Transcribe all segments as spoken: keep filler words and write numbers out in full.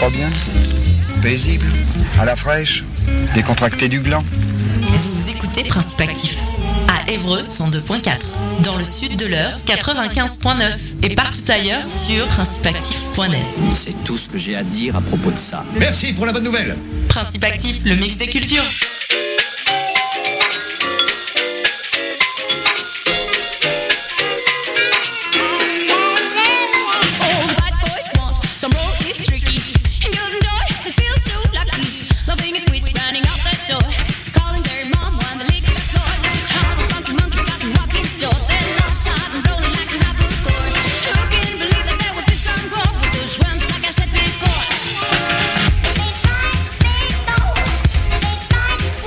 crois bien. Paisible, à la fraîche, décontracté du gland. Vous écoutez Principe Actif à Évreux cent deux virgule quatre, dans le sud de l'Eure quatre-vingt-quinze virgule neuf et partout ailleurs sur principe actif point net. C'est tout ce que j'ai à dire à propos de ça. Merci pour la bonne nouvelle. Principe Actif, le mix des cultures. Before.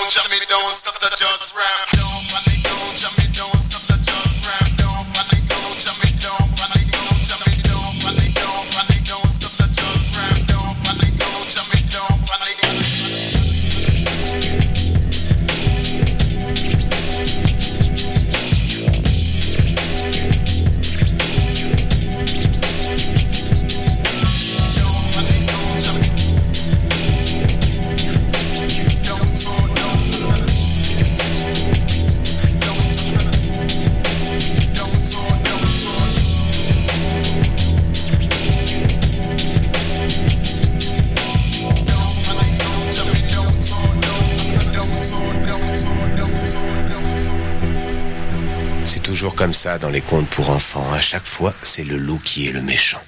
down, jam me down, stuff that just rap down, pan it down, jam me down, stuff that just rap down, pan it down, jam me down, pan it down, jam me down, pan it down, pan it down, stuff that just rap down, pan it down, jam me down, pan it down. Toujours comme ça dans les contes pour enfants. À chaque fois, c'est le loup qui est le méchant.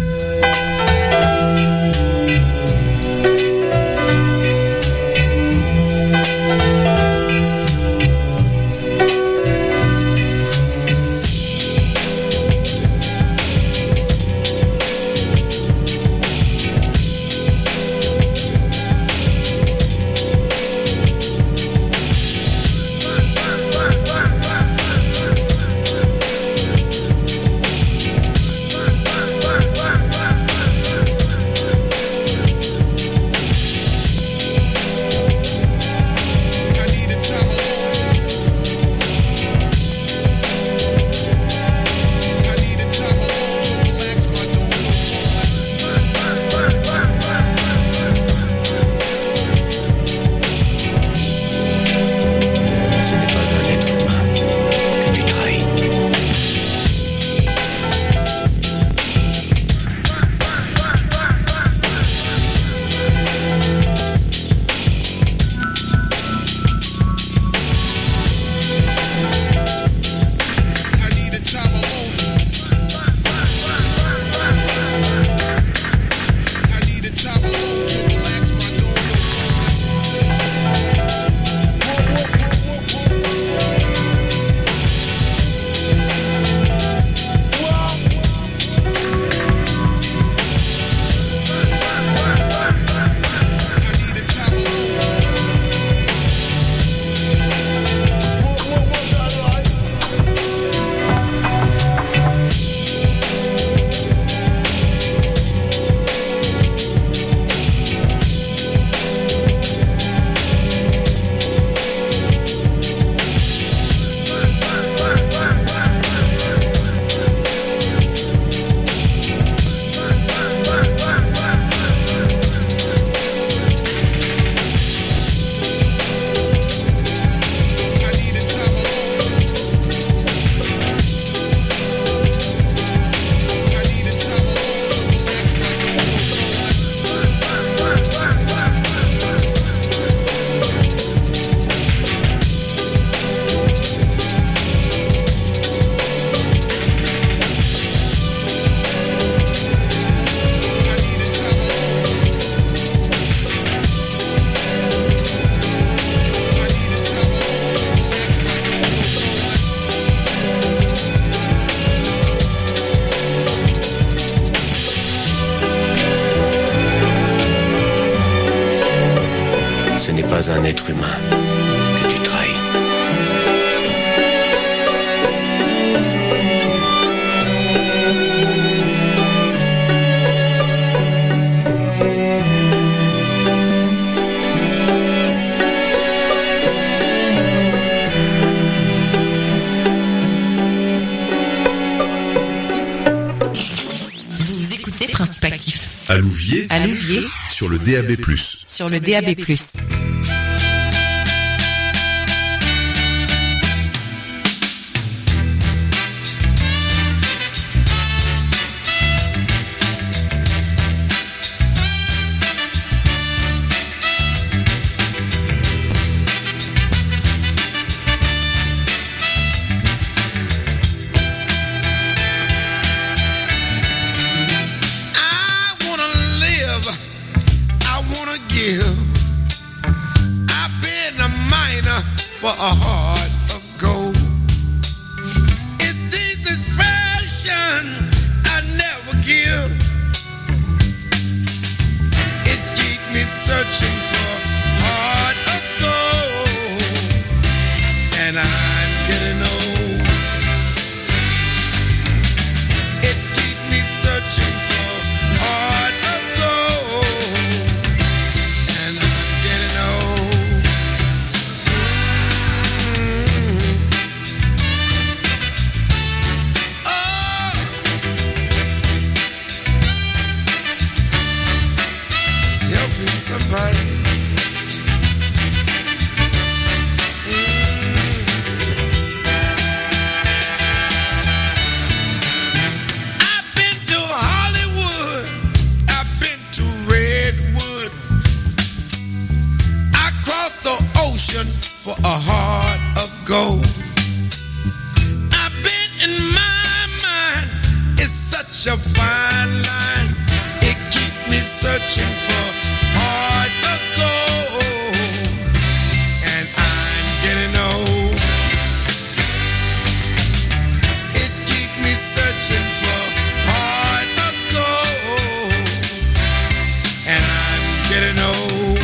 pas un être humain que tu trahis. Vous écoutez Principe Actif. À Louviers, à Louviers, sur le D A B plus. Sur le D A B plus. Searching for heart of gold. searching for a heart of gold. I've been in my mind, it's such a fine line. It keeps me searching for heart of gold. And I'm getting old. It keeps me searching for heart of gold. And I'm getting old.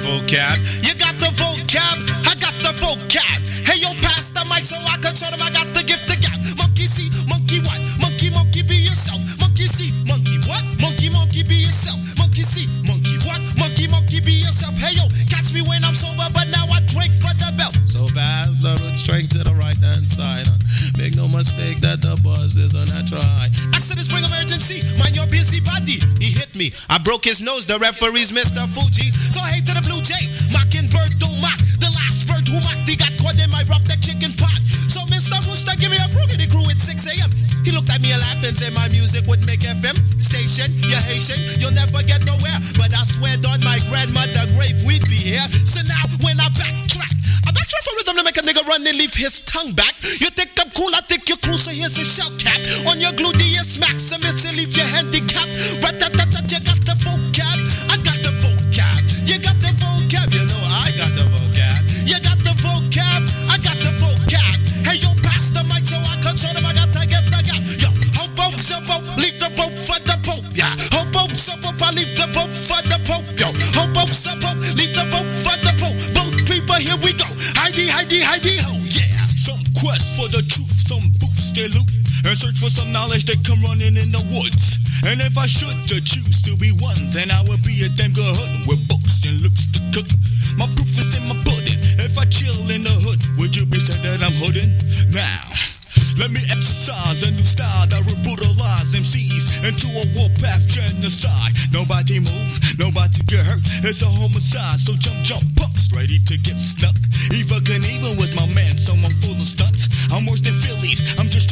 vocab. You got the vocab, I got the vocab. Hey, yo, pass the mic so I can show them I got the gift to gab. Monkey see, monkey what? Monkey, monkey, be yourself. Monkey see, monkey what? Monkey, monkey, be yourself. Monkey see, monkey what? Monkey, monkey, be yourself. Hey, yo, catch me when I'm sober, but now I drink for the belt. So bad, slow it straight to the right hand side. Huh? Make no mistake that the buzz is on that try. Accident spring emergency, mind your busy body. He hit me, I broke his nose, the referee's Mister Fuji. So hey to the Blue Jay, Mockingbird don't mock. The last bird who mocked, he got caught in my rough neck chicken pot. So Mister Rooster, give me a crookedy crew at six a.m. He looked at me and laughed and said my music would make F M station. You're Haitian, you'll never get nowhere. But I swear on my grandmother grave we'd be here. So now when I backtrack, I backtrack for rhythm to make a nigga run and leave his tongue back. You think I'm cool, I think you're cool, so here's a shell cap. On your gluteus maximus, you leave your handicap. Rat-tat-tat-tat, you got the vocab, I got the vocab. You got the vocab, you know I got the vocab. You got the vocab, I got the vocab. Hey, yo, pass the mic so I can show them I got to give the gap. Yo, hope, so boat, leave the boat for the Pope, yeah. Hope, so boat, I leave the boat for the Pope, yo. Hope, so boat, leave the boat for the Pope. Boat people, here we go. Heidi, Heidi, Heidi, ho, yeah. Some quest for the truth, some boots they loot, and search for some knowledge they come running in the woods. And if I should to choose to be one, then I would be a damn good hood with books and looks to cook. My proof is in my pudding. If I chill in the hood, would you be said that I'm hooding? Now, let me exercise a new style that will brutalize M Cs into a warpath genocide. Nobody move, nobody get hurt. It's a homicide, so jump, jump, punks, ready to get snuck. Eva Knievel was my man, so I'm full of stunts. I'm worse than Phillies, I'm just